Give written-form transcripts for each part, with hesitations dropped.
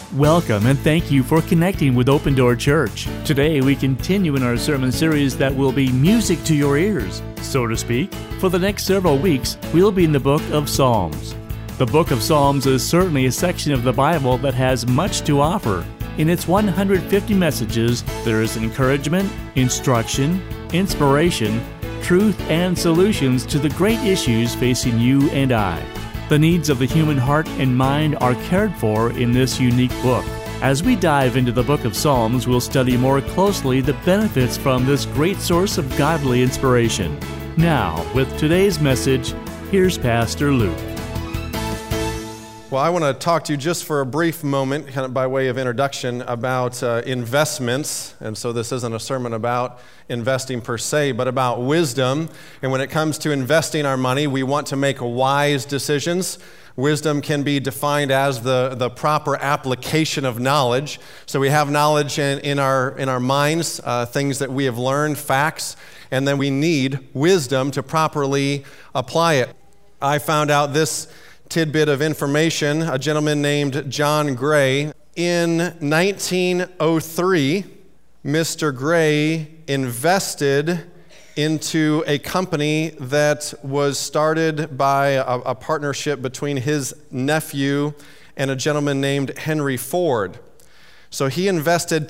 Welcome and thank you for connecting with Open Door Church. Today we continue in our sermon series that will be music to your ears, so to speak. For the next several weeks, we'll be in the book of Psalms. The book of Psalms is certainly a section of the Bible that has much to offer. In its 150 messages, there is encouragement, instruction, inspiration, truth, and solutions to the great issues facing you and I. The needs of the human heart and mind are cared for in this unique book. As we dive into the book of Psalms, we'll study more closely the benefits from this great source of godly inspiration. Now, with today's message, here's Pastor Luke. Well, I want to talk to you just for a brief moment, kind of by way of introduction, about investments. And so this isn't a sermon about investing per se, but about wisdom. And when it comes to investing our money, we want to make wise decisions. Wisdom can be defined as the proper application of knowledge. So we have knowledge in our minds, things that we have learned, facts, and then we need wisdom to properly apply it. I found out this tidbit of information. A gentleman named John Gray. In 1903, Mr. Gray invested into a company that was started by a partnership between his nephew and a gentleman named Henry Ford. So he invested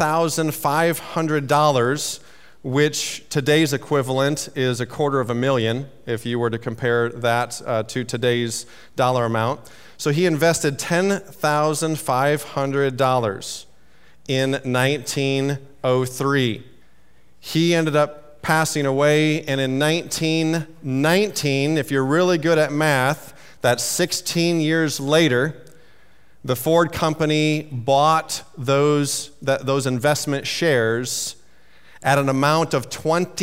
$10,500, which today's equivalent is $250,000, if you were to compare that to today's dollar amount. So he invested $10,500 in 1903. He ended up passing away, and in 1919, if you're really good at math, that's 16 years later, the Ford company bought those investment shares at an amount of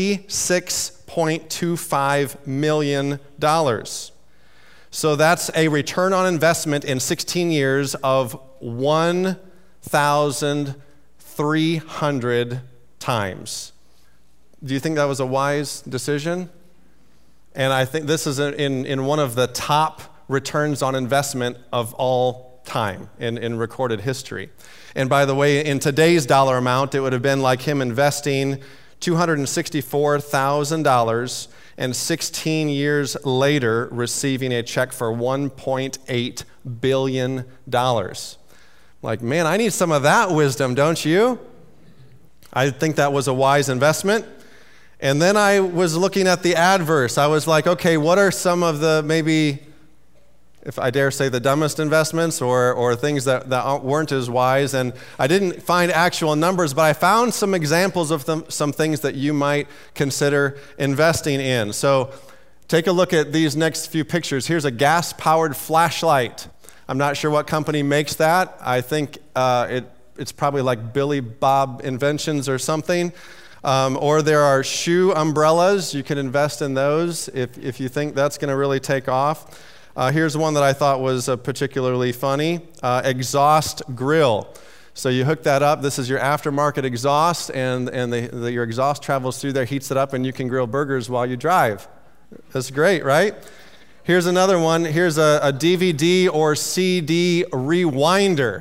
$26.25 million. So that's a return on investment in 16 years of 1,300 times. Do you think that was a wise decision? And I think this is in one of the top returns on investment of all time in recorded history. And by the way, in today's dollar amount, it would have been like him investing $264,000 and 16 years later receiving a check for $1.8 billion. Like, man, I need some of that wisdom, don't you? I think that was a wise investment. And then I was looking at the adverse. I was like, okay, what are some of the maybe, if I dare say, the dumbest investments or things that weren't as wise? And I didn't find actual numbers, but I found some examples of some things that you might consider investing in. So take a look at these next few pictures. Here's a gas-powered flashlight. I'm not sure what company makes that. I think it's probably like Billy Bob Inventions or something. Or there are shoe umbrellas. You can invest in those if you think that's going to really take off. Here's one that I thought was particularly funny, exhaust grill. So you hook that up. This is your aftermarket exhaust, and your exhaust travels through there, heats it up, and you can grill burgers while you drive. That's great, right? Here's another one. Here's a DVD or CD rewinder.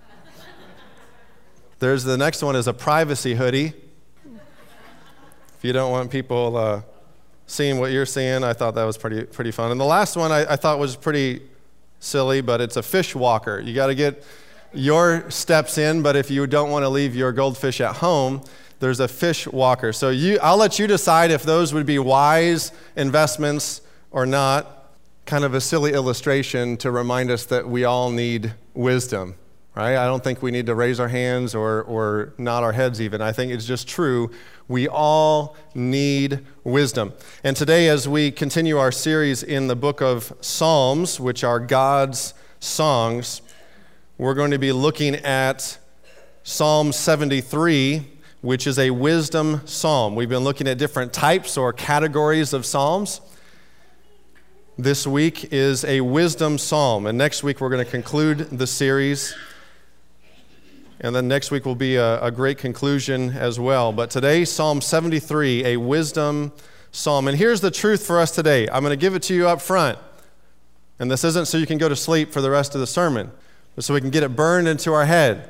There's the next one is a privacy hoodie. If you don't want people seeing what you're seeing, I thought that was pretty fun. And the last one I thought was pretty silly, but it's a fish walker. You got to get your steps in, but if you don't want to leave your goldfish at home, there's a fish walker. So I'll let you decide if those would be wise investments or not. Kind of a silly illustration to remind us that we all need wisdom. Right? I don't think we need to raise our hands or nod our heads even. I think it's just true. We all need wisdom. And today, as we continue our series in the book of Psalms, which are God's songs, we're going to be looking at Psalm 73, which is a wisdom psalm. We've been looking at different types or categories of psalms. This week is a wisdom psalm, and next week we're going to conclude the series. And then next week will be a great conclusion as well. But today, Psalm 73, a wisdom psalm. And here's the truth for us today. I'm going to give it to you up front. And this isn't so you can go to sleep for the rest of the sermon. so we can get it burned into our head.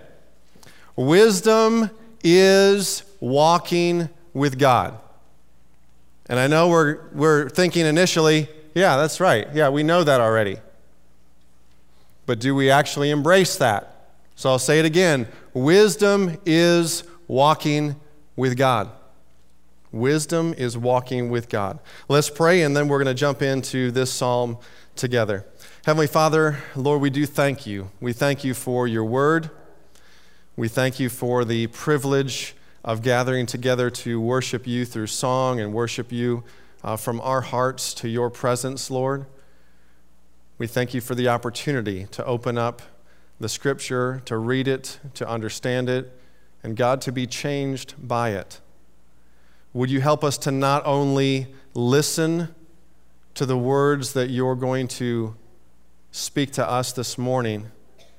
Wisdom is walking with God. And I know we're thinking initially, yeah, that's right. Yeah, we know that already. But do we actually embrace that? So I'll say it again. Wisdom is walking with God. Wisdom is walking with God. Let's pray, and then we're going to jump into this psalm together. Heavenly Father, Lord, we do thank you. We thank you for your word. We thank you for the privilege of gathering together to worship you through song and worship you from our hearts to your presence, Lord. We thank you for the opportunity to open up the Scripture, to read it, to understand it, and God, to be changed by it. Would you help us to not only listen to the words that you're going to speak to us this morning,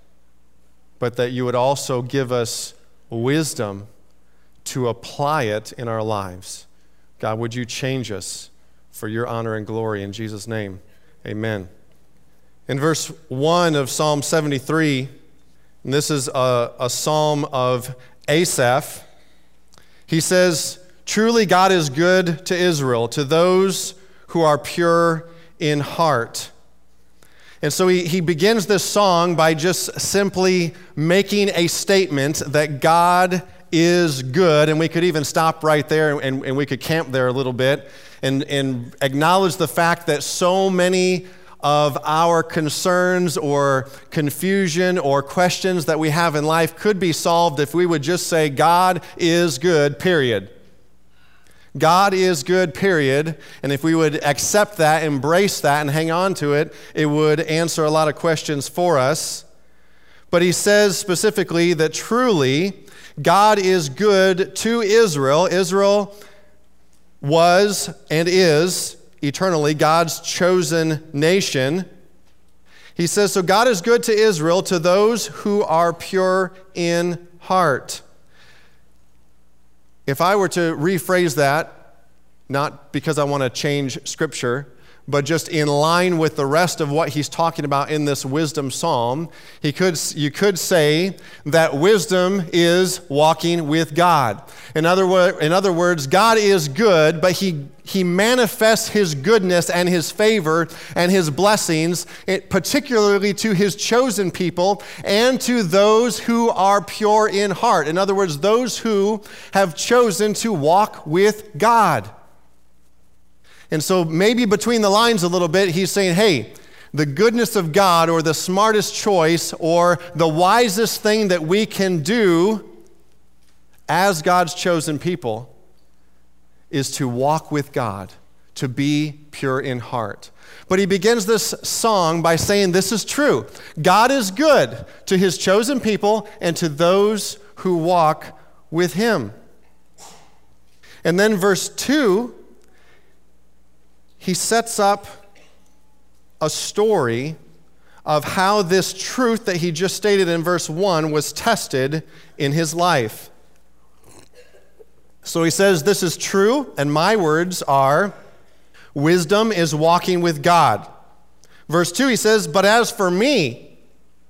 but that you would also give us wisdom to apply it in our lives. God, would you change us for your honor and glory in Jesus' name? Amen. In verse 1 of Psalm 73, and this is a psalm of Asaph, he says, "Truly God is good to Israel, to those who are pure in heart." And so he begins this song by just simply making a statement that God is good, and we could even stop right there and we could camp there a little bit and acknowledge the fact that so many of our concerns or confusion or questions that we have in life could be solved if we would just say, God is good, period. God is good, period. And if we would accept that, embrace that, and hang on to it, it would answer a lot of questions for us. But he says specifically that truly God is good to Israel. Israel was and is eternally God's chosen nation. He says, so God is good to Israel, to those who are pure in heart. If I were to rephrase that, not because I want to change Scripture, but just in line with the rest of what he's talking about in this wisdom psalm, you could say that wisdom is walking with God. In other words, God is good, but he manifests his goodness and his favor and his blessings, particularly to his chosen people and to those who are pure in heart. In other words, those who have chosen to walk with God. And so maybe between the lines a little bit, he's saying, hey, the goodness of God, or the smartest choice, or the wisest thing that we can do as God's chosen people is to walk with God, to be pure in heart. But he begins this song by saying this is true. God is good to his chosen people and to those who walk with him. And then verse 2, he sets up a story of how this truth that he just stated in verse 1 was tested in his life. So he says, this is true, and my words are, wisdom is walking with God. Verse 2, he says, but as for me,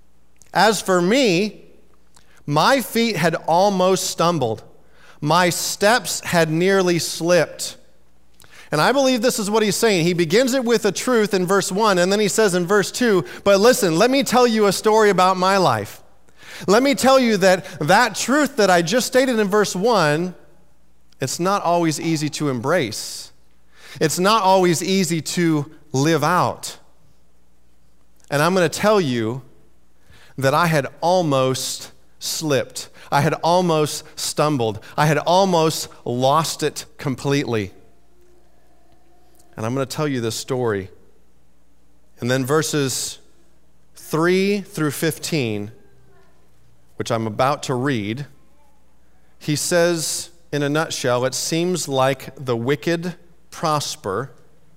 my feet had almost stumbled. My steps had nearly slipped. And I believe this is what he's saying. He begins it with a truth in verse 1, and then he says in verse 2, but listen, let me tell you a story about my life. Let me tell you that truth that I just stated in verse 1, it's not always easy to embrace. It's not always easy to live out. And I'm going to tell you that I had almost slipped. I had almost stumbled. I had almost lost it completely. And I'm going to tell you this story. And then verses 3 through 15, which I'm about to read, he says, in a nutshell, it seems like the wicked prosper,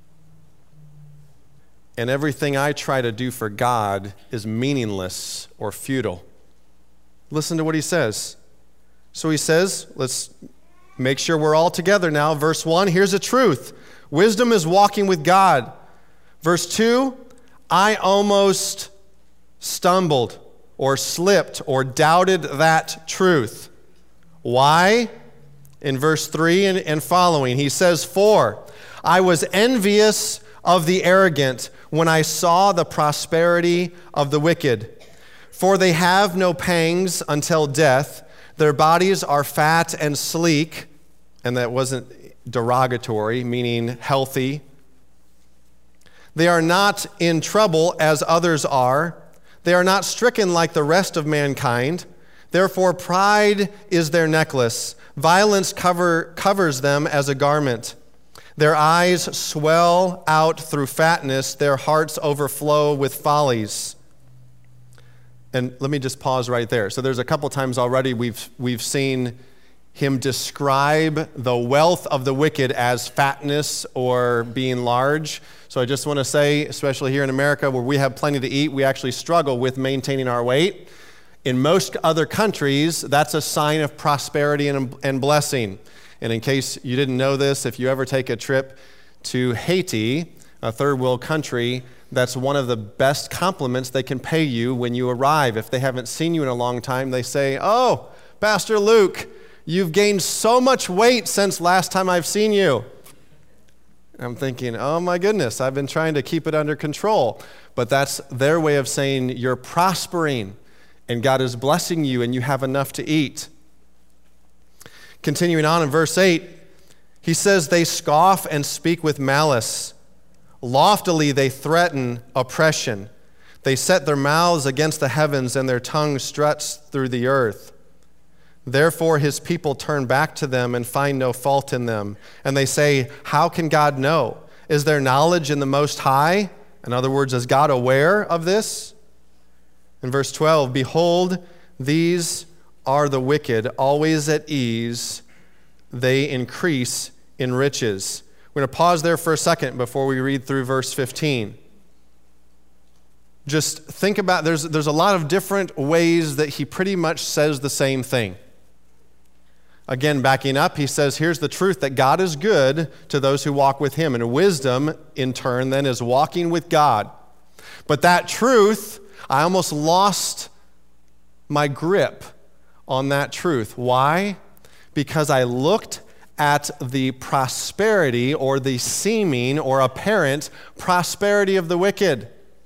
and everything I try to do for God is meaningless or futile. Listen to what he says. So he says, let's make sure we're all together now. Verse 1, here's the truth. Wisdom is walking with God. Verse 2, I almost stumbled or slipped or doubted that truth. Why? In verse 3 and following, he says, "For I was envious of the arrogant when I saw the prosperity of the wicked. For they have no pangs until death. Their bodies are fat and sleek," and that wasn't derogatory, meaning healthy. "They are not in trouble as others are. They are not stricken like the rest of mankind. Therefore pride is their necklace. Violence covers them as a garment. Their eyes swell out through fatness. Their hearts overflow with follies." And let me just pause right there. So there's a couple times already we've seen him describe the wealth of the wicked as fatness or being large. So I just want to say, especially here in America where we have plenty to eat, we actually struggle with maintaining our weight. In most other countries, that's a sign of prosperity and blessing. And in case you didn't know this, if you ever take a trip to Haiti, a third world country, that's one of the best compliments they can pay you when you arrive. If they haven't seen you in a long time, they say, "Oh, Pastor Luke, you've gained so much weight since last time I've seen you." I'm thinking, oh my goodness, I've been trying to keep it under control. But that's their way of saying you're prospering and God is blessing you and you have enough to eat. Continuing on in verse 8, he says, "They scoff and speak with malice. Loftily they threaten oppression. They set their mouths against the heavens and their tongue struts through the earth. Therefore his people turn back to them and find no fault in them. And they say, 'How can God know? Is there knowledge in the Most High?'" In other words, is God aware of this? In verse 12, "Behold, these are the wicked, always at ease. They increase in riches." We're going to pause there for a second before we read through verse 15. Just think about, there's a lot of different ways that he pretty much says the same thing. Again, backing up, he says, here's the truth that God is good to those who walk with him. And wisdom, in turn, then is walking with God. But that truth, I almost lost my grip on that truth. Why? Because I looked at the prosperity or the seeming or apparent prosperity of the wicked.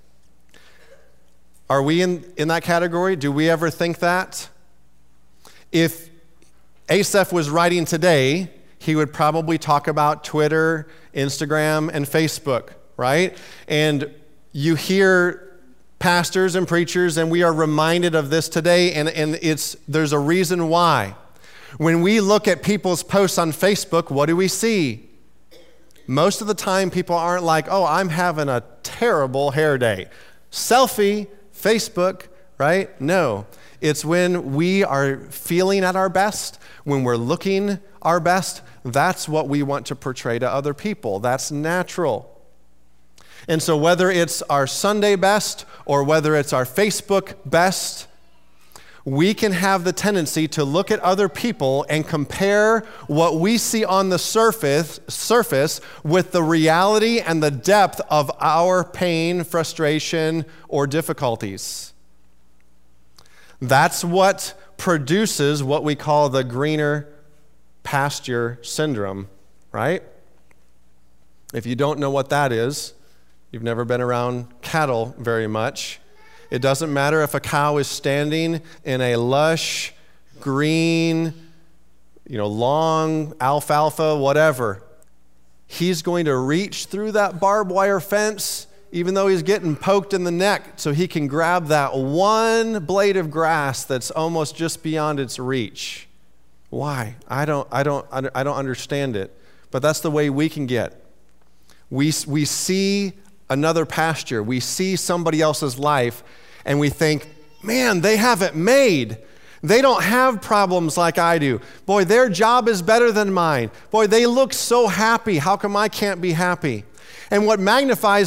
Are we in that category? Do we ever think that? If Asaph was writing today, he would probably talk about Twitter, Instagram, and Facebook, right? And you hear pastors and preachers, and we are reminded of this today, and there's a reason why. When we look at people's posts on Facebook, what do we see? Most of the time, people aren't like, "Oh, I'm having a terrible hair day." Selfie, Facebook, right? No. It's when we are feeling at our best, when we're looking our best, that's what we want to portray to other people. That's natural. And so whether it's our Sunday best or whether it's our Facebook best, we can have the tendency to look at other people and compare what we see on the surface with the reality and the depth of our pain, frustration, or difficulties. That's what produces what we call the greener pasture syndrome, right? If you don't know what that is, you've never been around cattle very much. It doesn't matter if a cow is standing in a lush, green, long alfalfa, whatever. He's going to reach through that barbed wire fence, even though he's getting poked in the neck, so he can grab that one blade of grass that's almost just beyond its reach. Why? I don't understand it. But that's the way we can get. We see another pasture. We see somebody else's life, and we think, man, they have it made. They don't have problems like I do. Boy, their job is better than mine. Boy, they look so happy. How come I can't be happy? And what magnifies it,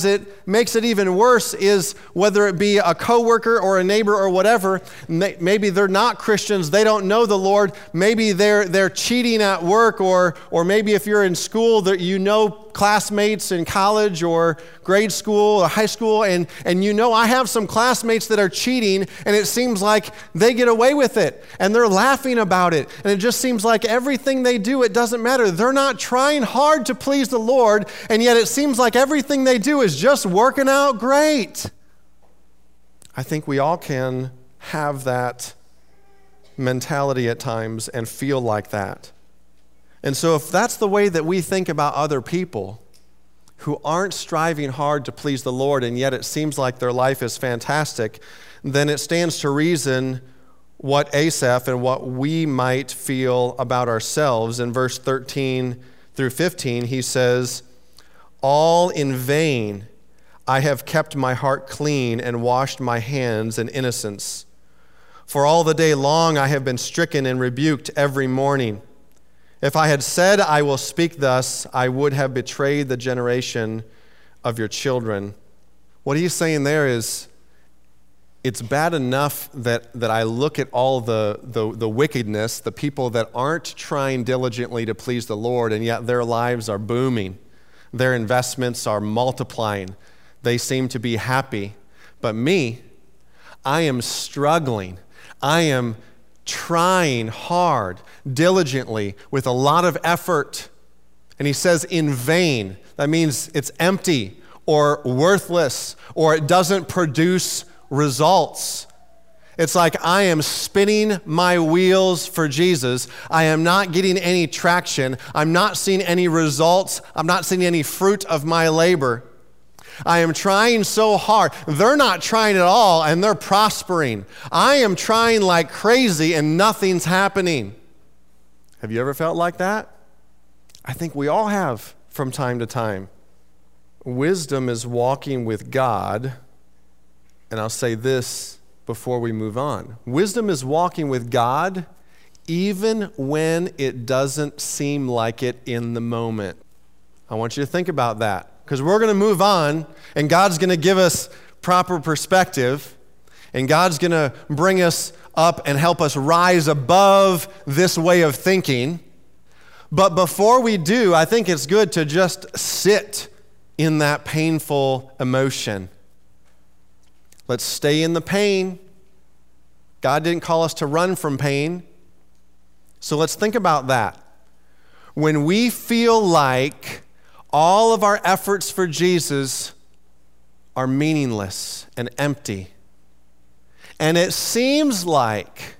makes it even worse is whether it be a coworker or a neighbor or whatever, maybe they're not Christians, they don't know the Lord, maybe they're cheating at work, or maybe if you're in school, that you know classmates in college or grade school or high school, and I have some classmates that are cheating, and it seems like they get away with it, and they're laughing about it, and it just seems like everything they do, it doesn't matter. They're not trying hard to please the Lord, and yet it seems like everything they do is just working out great. I think we all can have that mentality at times and feel like that. And so if that's the way that we think about other people who aren't striving hard to please the Lord, and yet it seems like their life is fantastic, then it stands to reason what Asaph and what we might feel about ourselves. In verse 13 through 15, he says, "All in vain I have kept my heart clean and washed my hands in innocence. For all the day long I have been stricken and rebuked every morning. If I had said, I will speak thus, I would have betrayed the generation of your children." What he's saying there is, it's bad enough that I look at all the wickedness, the people that aren't trying diligently to please the Lord, and yet their lives are booming. Their investments are multiplying. They seem to be happy. But me, I am struggling. I am trying hard, diligently, with a lot of effort. And he says in vain. That means it's empty or worthless, or it doesn't produce results. It's like I am spinning my wheels for Jesus. I am not getting any traction. I'm not seeing any results. I'm not seeing any fruit of my labor. I am trying so hard. They're not trying at all, and they're prospering. I am trying like crazy, and nothing's happening. Have you ever felt like that? I think we all have from time to time. Wisdom is walking with God, and I'll say this before we move on. Wisdom is walking with God even when it doesn't seem like it in the moment. I want you to think about that, because we're going to move on, and God's going to give us proper perspective, and God's going to bring us up and help us rise above this way of thinking. But before we do, I think it's good to just sit in that painful emotion. Let's stay in the pain. God didn't call us to run from pain. So let's think about that. When we feel like all of our efforts for Jesus are meaningless and empty, and it seems like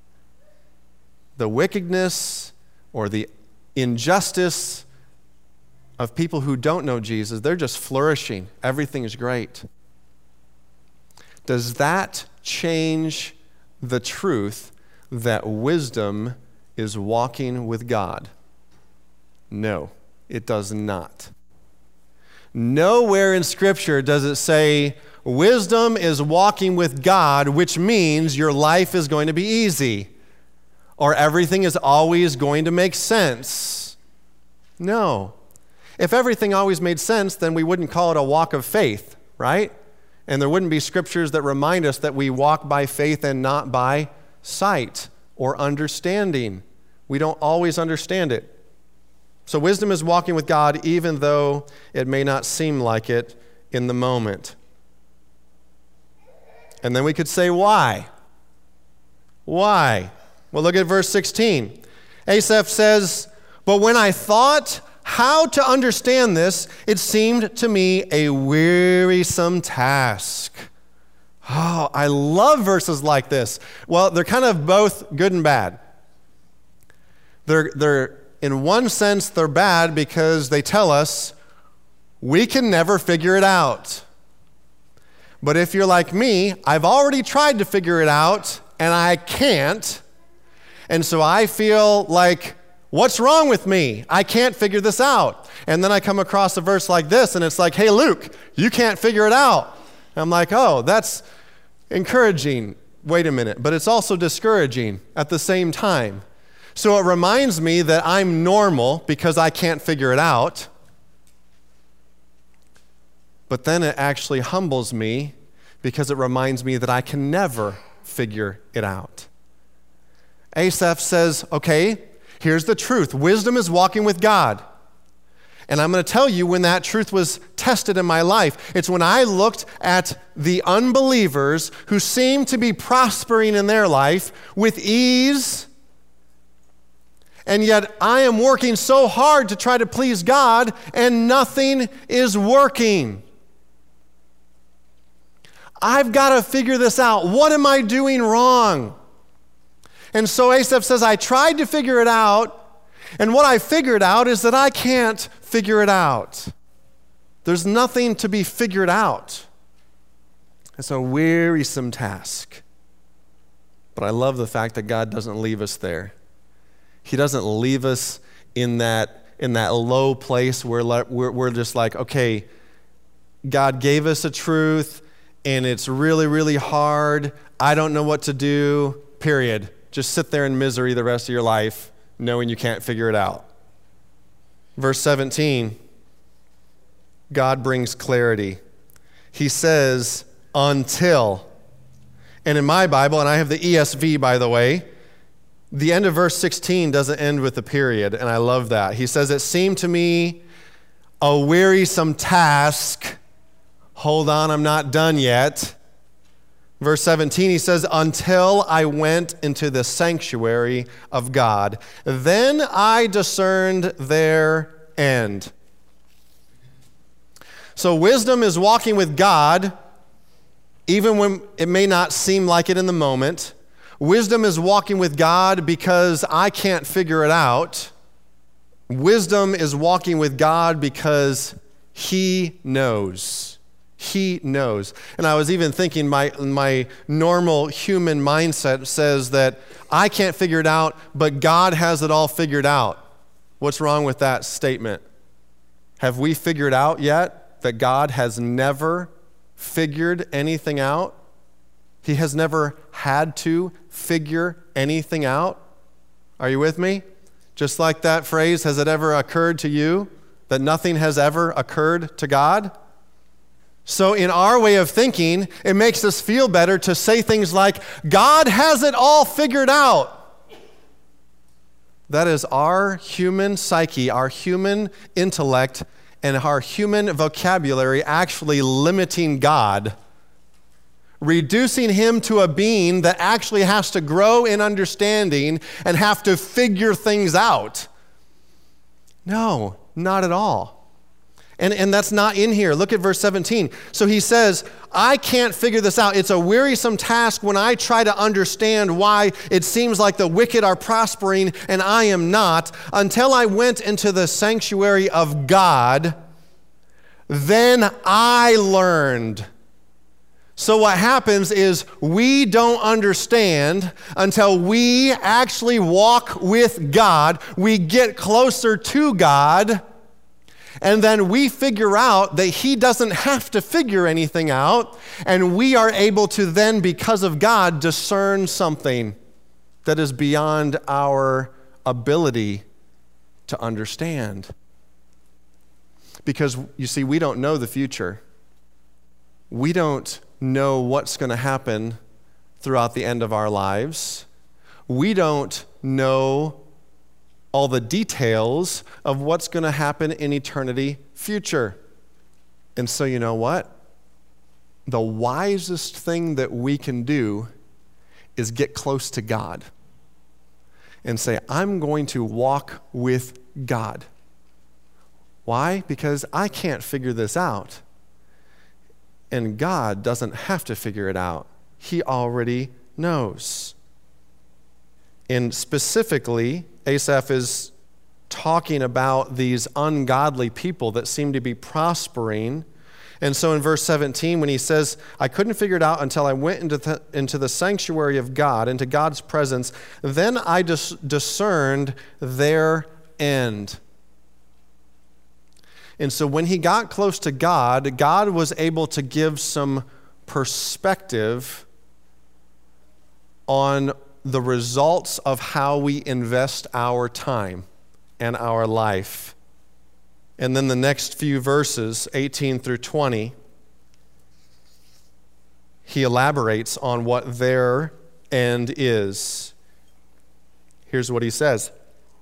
the wickedness or the injustice of people who don't know Jesus, they're just flourishing. Everything is great. Does that change the truth that wisdom is walking with God? No, it does not. Nowhere in Scripture does it say wisdom is walking with God, which means your life is going to be easy or everything is always going to make sense. No. If everything always made sense, then we wouldn't call it a walk of faith, right? And there wouldn't be scriptures that remind us that we walk by faith and not by sight or understanding. We don't always understand it. So wisdom is walking with God even though it may not seem like it in the moment. And then we could say, why? Why? Well, look at verse 16. Asaph says, "But when I thought how to understand this, it seemed to me a wearisome task." Oh, I love verses like this. Well, they're kind of both good and bad. They're in one sense, they're bad because they tell us we can never figure it out. But if you're like me, I've already tried to figure it out, and I can't. And so I feel like, what's wrong with me? I can't figure this out. And then I come across a verse like this, and it's like, hey, Luke, you can't figure it out. And I'm like, oh, that's encouraging. Wait a minute. But it's also discouraging at the same time. So it reminds me that I'm normal because I can't figure it out. but then it actually humbles me because it reminds me that I can never figure it out. Asaph says, okay, here's the truth. Wisdom is walking with God. And I'm going to tell you when that truth was tested in my life. It's when I looked at the unbelievers who seemed to be prospering in their life with ease, and yet I am working so hard to try to please God, and nothing is working. I've got to figure this out. What am I doing wrong? And so Asaph says, I tried to figure it out, and what I figured out is that I can't figure it out. There's nothing to be figured out. It's a wearisome task. But I love the fact that God doesn't leave us there. He doesn't leave us in that low place where we're just like, okay, God gave us a truth, and it's really, really hard. I don't know what to do, period. Just sit there in misery the rest of your life, knowing you can't figure it out. Verse 17, God brings clarity. He says, until. And in my Bible, and I have the ESV, by the way, the end of verse 16 doesn't end with a period, and I love that. He says, it seemed to me a wearisome task. Hold on, I'm not done yet. Verse 17, he says, until I went into the sanctuary of God, then I discerned their end. So wisdom is walking with God, even when it may not seem like it in the moment. Wisdom is walking with God because I can't figure it out. Wisdom is walking with God because He knows. He knows. And I was even thinking my normal human mindset says that I can't figure it out, but God has it all figured out. What's wrong with that statement? Have we figured out yet that God has never figured anything out? He has never had to figure anything out. Are you with me? Just like that phrase, has it ever occurred to you that nothing has ever occurred to God? So in our way of thinking, it makes us feel better to say things like, God has it all figured out. That is our human psyche, our human intellect, and our human vocabulary actually limiting God, reducing Him to a being that actually has to grow in understanding and have to figure things out. No, not at all. And that's not in here. Look at verse 17. So he says, I can't figure this out. It's a wearisome task when I try to understand why it seems like the wicked are prospering and I am not. Until I went into the sanctuary of God, then I learned. So what happens is we don't understand until we actually walk with God. We get closer to God. And then we figure out that He doesn't have to figure anything out, and we are able to then, because of God, discern something that is beyond our ability to understand. Because, you see, we don't know the future. We don't know what's going to happen throughout the end of our lives. We don't know all the details of what's going to happen in eternity future. And so you know what? The wisest thing that we can do is get close to God and say, I'm going to walk with God. Why? Because I can't figure this out. And God doesn't have to figure it out. He already knows. And specifically, Asaph is talking about these ungodly people that seem to be prospering. And so in verse 17, when he says, I couldn't figure it out until I went into the sanctuary of God, into God's presence, then I discerned their end. And so when he got close to God, God was able to give some perspective on the results of how we invest our time and our life. And then the next few verses, 18 through 20, he elaborates on what their end is. Here's what he says.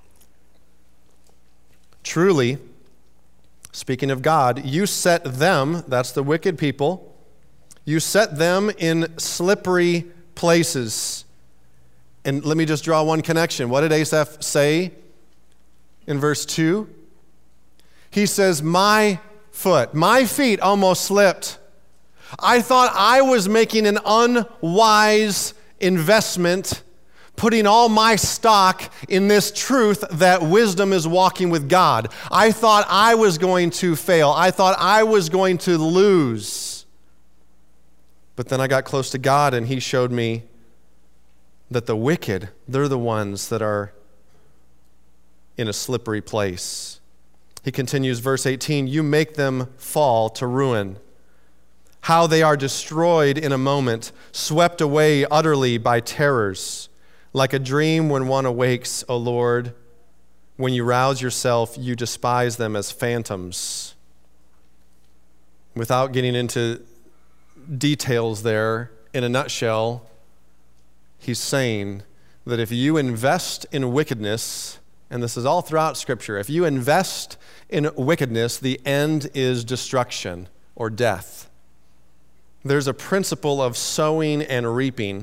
Truly, speaking of God, you set them, that's the wicked people, you set them in slippery places. And let me just draw one connection. What did Asaph say in verse 2? He says, my feet almost slipped. I thought I was making an unwise investment, putting all my stock in this truth that wisdom is walking with God. I thought I was going to fail. I thought I was going to lose. But then I got close to God and he showed me that the wicked, they're the ones that are in a slippery place. He continues, verse 18, you make them fall to ruin. How they are destroyed in a moment, swept away utterly by terrors. Like a dream when one awakes, O Lord, when you rouse yourself, you despise them as phantoms. Without getting into details there, in a nutshell, he's saying that if you invest in wickedness, and this is all throughout Scripture, if you invest in wickedness, the end is destruction or death. There's a principle of sowing and reaping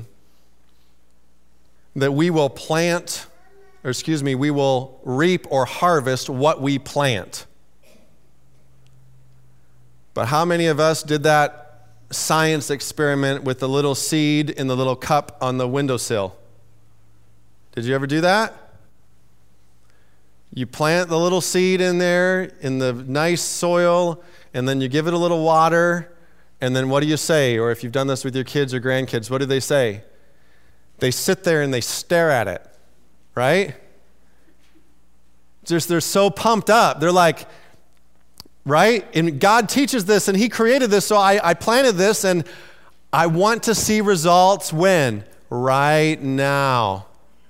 that we will we will reap or harvest what we plant. But how many of us did that science experiment with the little seed in the little cup on the windowsill? Did you ever do that? You plant the little seed in there in the nice soil, and then you give it a little water, and then what do you say? Or if you've done this with your kids or grandkids, what do they say? They sit there and they stare at it, right? They're so pumped up. They're like, right? And God teaches this, and he created this, so I planted this, and I want to see results when? Right now.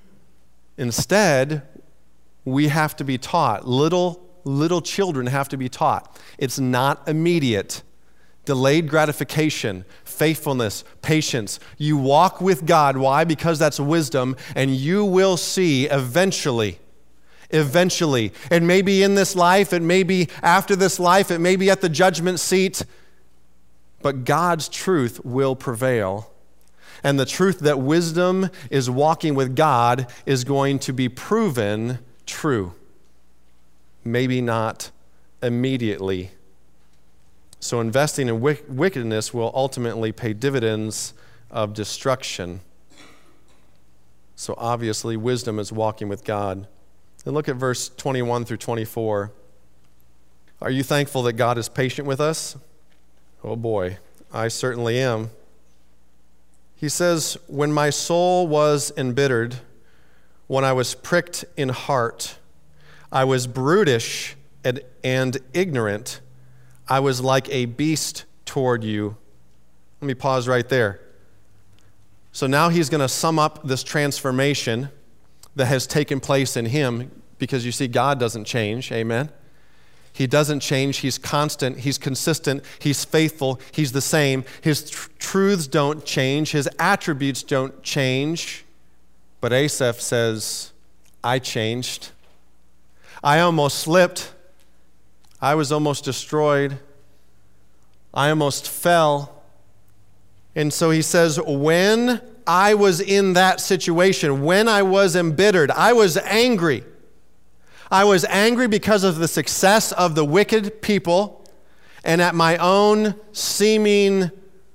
Instead, we have to be taught. Little children have to be taught. It's not immediate. Delayed gratification, faithfulness, patience. You walk with God. Why? Because that's wisdom, and you will see eventually. It may be in this life, it may be after this life, it may be at the judgment seat, but God's truth will prevail. And the truth that wisdom is walking with God is going to be proven true. Maybe not immediately. So investing in wickedness will ultimately pay dividends of destruction. So obviously, wisdom is walking with God. And look at verse 21 through 24. Are you thankful that God is patient with us? Oh boy, I certainly am. He says, when my soul was embittered, when I was pricked in heart, I was brutish and ignorant. I was like a beast toward you. Let me pause right there. So now he's going to sum up this transformation that has taken place in him, because you see, God doesn't change. Amen? He doesn't change. He's constant. He's consistent. He's faithful. He's the same. His truths don't change. His attributes don't change. But Asaph says, I changed. I almost slipped. I was almost destroyed. I almost fell. And so he says, when I was in that situation, when I was embittered, I was angry. I was angry because of the success of the wicked people and at my own seeming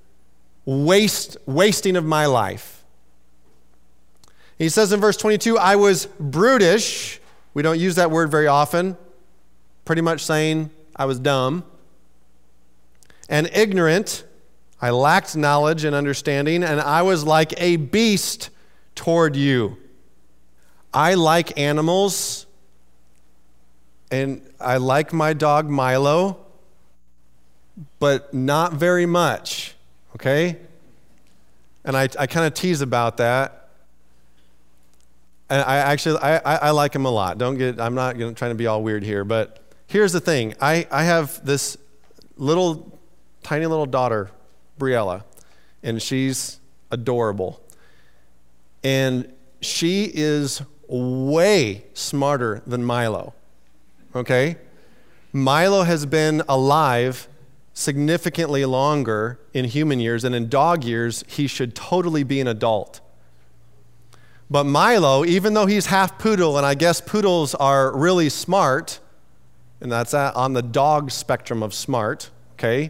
wasting of my life. He says in verse 22, I was brutish. We don't use that word very often. Pretty much saying I was dumb. And ignorant. I lacked knowledge and understanding, and I was like a beast toward you. I like animals, and I like my dog Milo, but not very much, okay? And I kind of tease about that. And I like him a lot. I'm not trying to be all weird here, but here's the thing. I have this tiny little daughter, Briella, and she's adorable. And she is way smarter than Milo, okay? Milo has been alive significantly longer in human years, and in dog years, he should totally be an adult. But Milo, even though he's half poodle, and I guess poodles are really smart, and that's on the dog spectrum of smart, okay?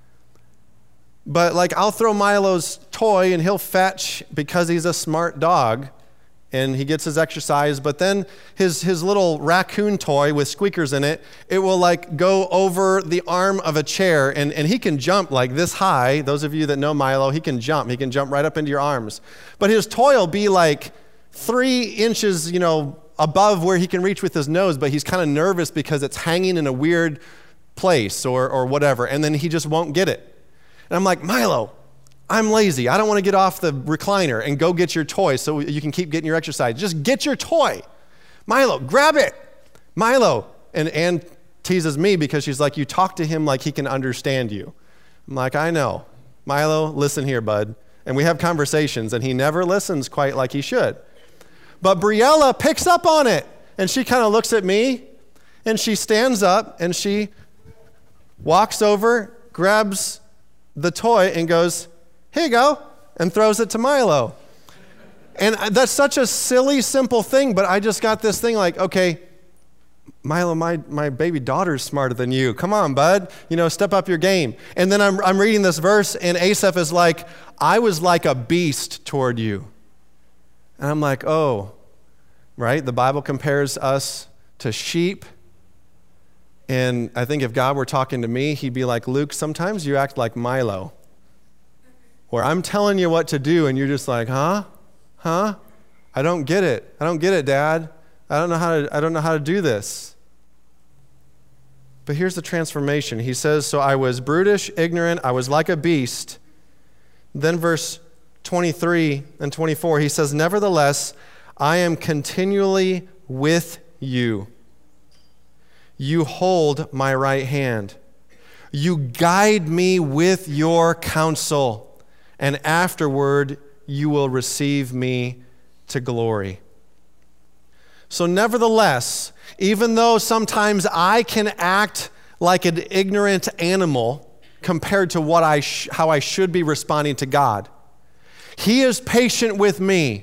But like I'll throw Milo's toy and he'll fetch because he's a smart dog and he gets his exercise, but then his little raccoon toy with squeakers in it, it will like go over the arm of a chair and he can jump like this high. Those of you that know Milo, he can jump right up into your arms. But his toy will be like 3 inches, above where he can reach with his nose, but he's kind of nervous because it's hanging in a weird place or whatever, and then he just won't get it. And I'm like, Milo, I'm lazy. I don't want to get off the recliner and go get your toy so you can keep getting your exercise. Just get your toy. Milo, grab it. Milo. And Ann teases me because she's like, you talk to him like he can understand you. I'm like, I know. Milo, listen here, bud. And we have conversations, and he never listens quite like he should. But Briella picks up on it, and she kind of looks at me, and she stands up, and she walks over, grabs the toy, and goes, here you go, and throws it to Milo. And that's such a silly, simple thing, but I just got this thing like, okay, Milo, my baby daughter's smarter than you. Come on, bud. Step up your game. And then I'm reading this verse, and Asaph is like, I was like a beast toward you. And I'm like, oh, right? The Bible compares us to sheep. And I think if God were talking to me, he'd be like, Luke, sometimes you act like Milo. Where I'm telling you what to do, and you're just like, huh? I don't get it. I don't get it, Dad. I don't know how to do this. But here's the transformation. He says, so I was brutish, ignorant, I was like a beast. Then verse 23 and 24, he says, nevertheless, I am continually with you. You hold my right hand. You guide me with your counsel, and afterward you will receive me to glory. So nevertheless, even though sometimes I can act like an ignorant animal compared to how I should be responding to God, he is patient with me.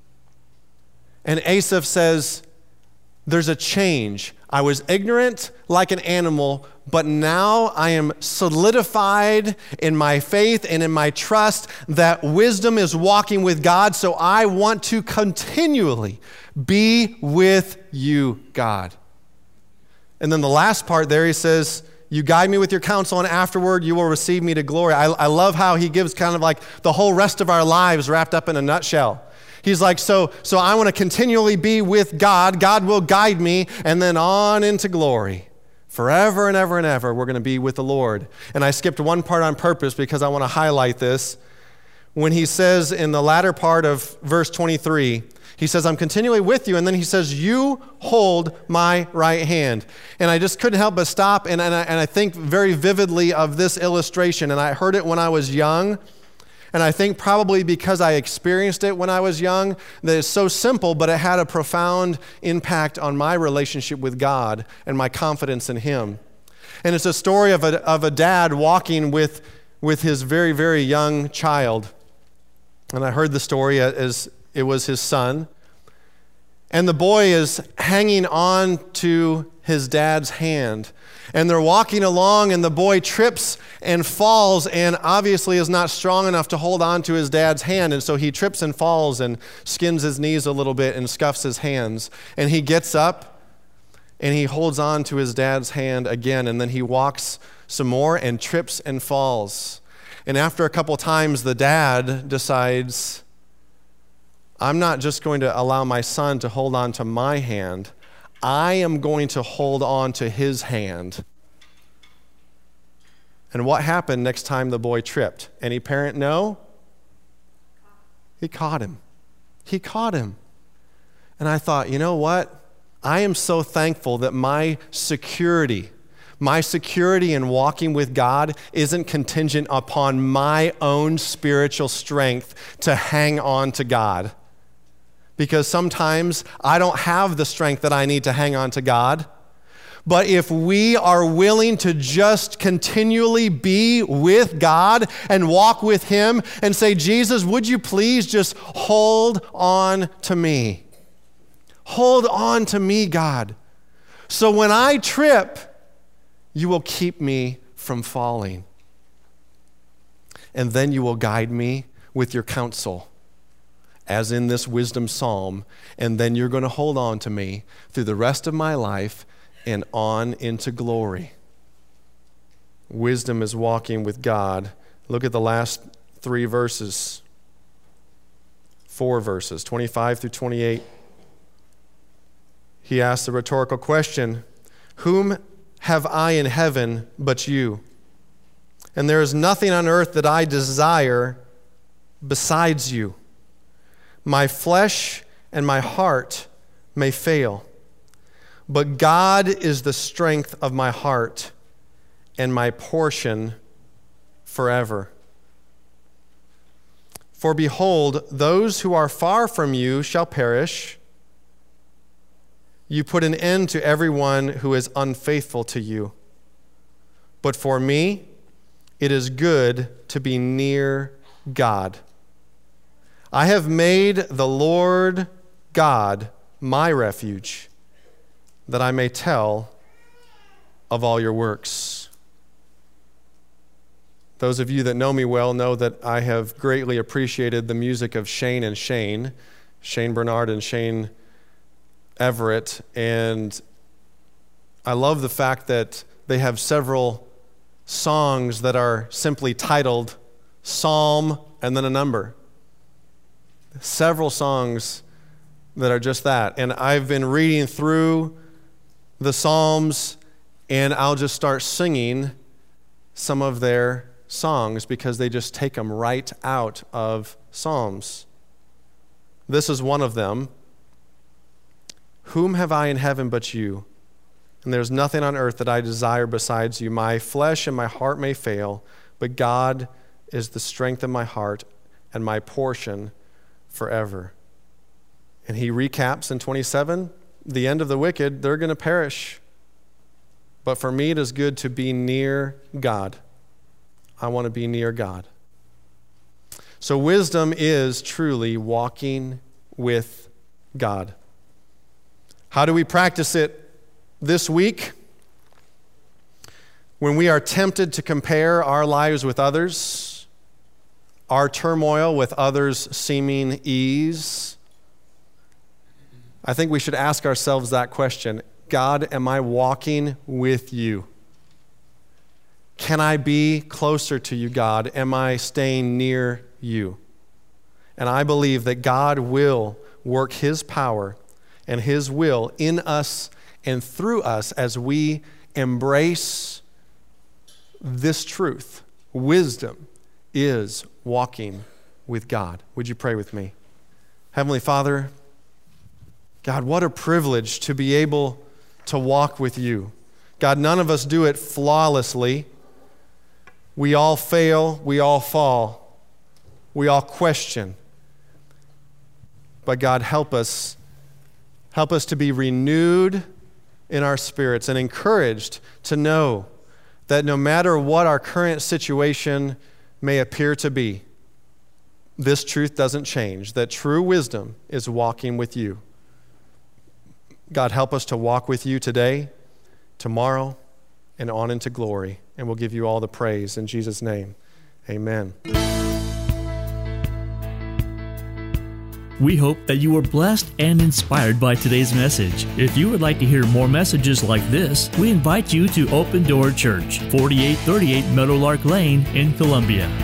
And Asaph says, there's a change. I was ignorant like an animal, but now I am solidified in my faith and in my trust that wisdom is walking with God, so I want to continually be with you, God. And then the last part there, he says, you guide me with your counsel, and afterward you will receive me to glory. I love how he gives kind of like the whole rest of our lives wrapped up in a nutshell. He's like, so I want to continually be with God. God will guide me, and then on into glory. Forever and ever and ever, we're going to be with the Lord. And I skipped one part on purpose because I want to highlight this. When he says in the latter part of verse 23, he says, I'm continually with you. And then he says, you hold my right hand. And I just couldn't help but stop. And I think very vividly of this illustration. And I heard it when I was young. And I think probably because I experienced it when I was young, that it's so simple, but it had a profound impact on my relationship with God and my confidence in him. And it's a story of a dad walking with his very, very young child. And I heard the story as it was his son. And the boy is hanging on to his dad's hand. And they're walking along, and the boy trips and falls and obviously is not strong enough to hold on to his dad's hand. And so he trips and falls and skins his knees a little bit and scuffs his hands. And he gets up and he holds on to his dad's hand again. And then he walks some more and trips and falls. And after a couple times, the dad decides, I'm not just going to allow my son to hold on to my hand. I am going to hold on to his hand. And what happened next time the boy tripped? Any parent know? He caught him. He caught him. And I thought, you know what? I am so thankful that my security, My security in walking with God isn't contingent upon my own spiritual strength to hang on to God. Because sometimes I don't have the strength that I need to hang on to God. But if we are willing to just continually be with God and walk with Him and say, Jesus, would you please just hold on to me? Hold on to me, God. So when I trip, you will keep me from falling. And then you will guide me with your counsel, as in this wisdom psalm. And then you're going to hold on to me through the rest of my life and on into glory. Wisdom is walking with God. Look at the last 4 verses, 25 through 28. He asks a rhetorical question, whom have I in heaven but you? And there is nothing on earth that I desire besides you. My flesh and my heart may fail, but God is the strength of my heart and my portion forever. For behold, those who are far from you shall perish. You put an end to everyone who is unfaithful to you. But for me, it is good to be near God. I have made the Lord God my refuge, that I may tell of all your works. Those of you that know me well know that I have greatly appreciated the music of Shane and Shane Bernard and Shane Everett, and I love the fact that they have several songs that are simply titled Psalm and then a number. Several songs that are just that. And I've been reading through the Psalms, and I'll just start singing some of their songs because they just take them right out of Psalms. This is one of them. Whom have I in heaven but you? And there's nothing on earth that I desire besides you. My flesh and my heart may fail, but God is the strength of my heart and my portion forever. And he recaps in 27, the end of the wicked, they're going to perish. But for me, it is good to be near God. I want to be near God. So wisdom is truly walking with God. How do we practice it this week? When we are tempted to compare our lives with others, our turmoil with others' seeming ease, I think we should ask ourselves that question. God, am I walking with you? Can I be closer to you, God? Am I staying near you? And I believe that God will work his power and his will in us and through us as we embrace this truth. Wisdom is walking with God. Would you pray with me? Heavenly Father, God, what a privilege to be able to walk with you. God, none of us do it flawlessly. We all fail, we all fall, we all question. But God, help us to be renewed in our spirits and encouraged to know that no matter what our current situation may appear to be, this truth doesn't change, that true wisdom is walking with you. God, help us to walk with you today, tomorrow, and on into glory. And we'll give you all the praise in Jesus' name. Amen. We hope that you were blessed and inspired by today's message. If you would like to hear more messages like this, we invite you to Open Door Church, 4838 Meadowlark Lane in Columbia.